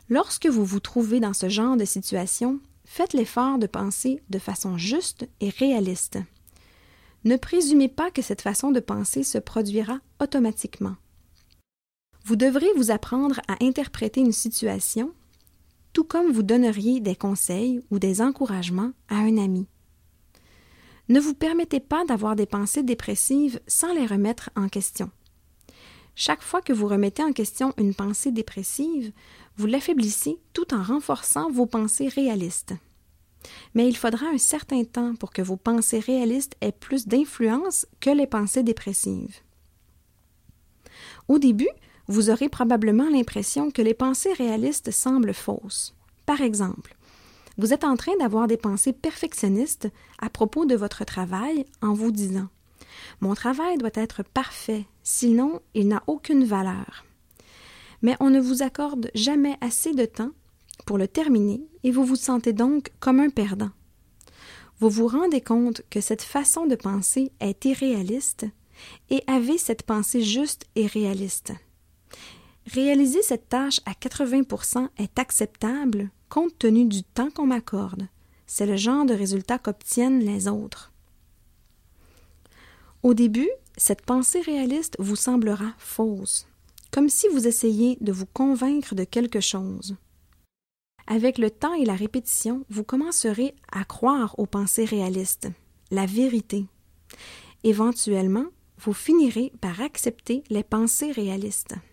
Lorsque vous vous trouvez dans ce genre de situation, faites l'effort de penser de façon juste et réaliste. Ne présumez pas que cette façon de penser se produira automatiquement. Vous devrez vous apprendre à interpréter une situation, tout comme vous donneriez des conseils ou des encouragements à un ami. Ne vous permettez pas d'avoir des pensées dépressives sans les remettre en question. Chaque fois que vous remettez en question une pensée dépressive, vous l'affaiblissez tout en renforçant vos pensées réalistes. Mais il faudra un certain temps pour que vos pensées réalistes aient plus d'influence que les pensées dépressives. Au début, vous aurez probablement l'impression que les pensées réalistes semblent fausses. Par exemple, vous êtes en train d'avoir des pensées perfectionnistes à propos de votre travail en vous disant « Mon travail doit être parfait, sinon il n'a aucune valeur. » Mais on ne vous accorde jamais assez de temps pour le terminer et vous vous sentez donc comme un perdant. Vous vous rendez compte que cette façon de penser est irréaliste et avez cette pensée juste et réaliste. Réaliser cette tâche à 80% est acceptable compte tenu du temps qu'on m'accorde. C'est le genre de résultat qu'obtiennent les autres. Au début, cette pensée réaliste vous semblera fausse, comme si vous essayiez de vous convaincre de quelque chose. Avec le temps et la répétition, vous commencerez à croire aux pensées réalistes, la vérité. Éventuellement, vous finirez par accepter les pensées réalistes.